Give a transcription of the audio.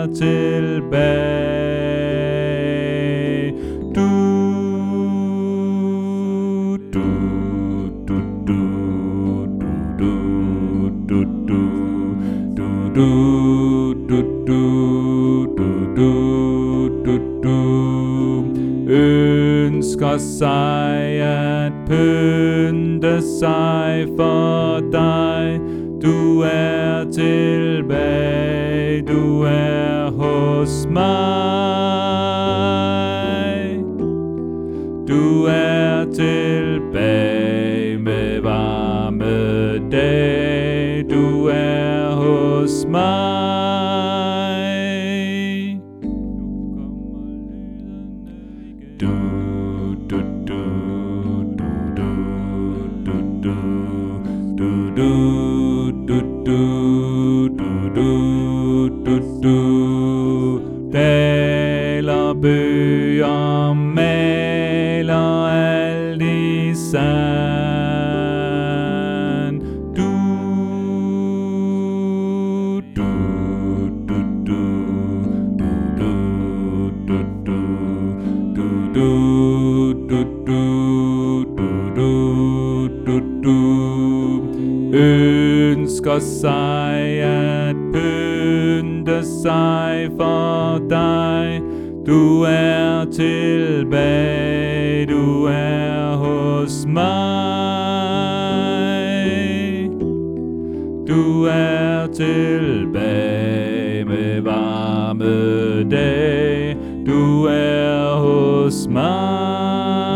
er tilbage. Du, du, du, du, du, du, du, du, du, du, du, du, du, du, du, ønsker sig at pynte sig for dig. Du er tilbage, du er hos mig. Du er tilbage med varme dag. Du er hos mig. Du, du, du, du, du, du, du, du, du, du, du, du, du, du, taler bøger, maler alt i sand. Du, du, du, du, du, du, du, du, du, du, du, du, du, ønsker sig at pynte sig for dig. Du er tilbage, du er hos mig. Du er tilbage med varme dag. Du er hos mig.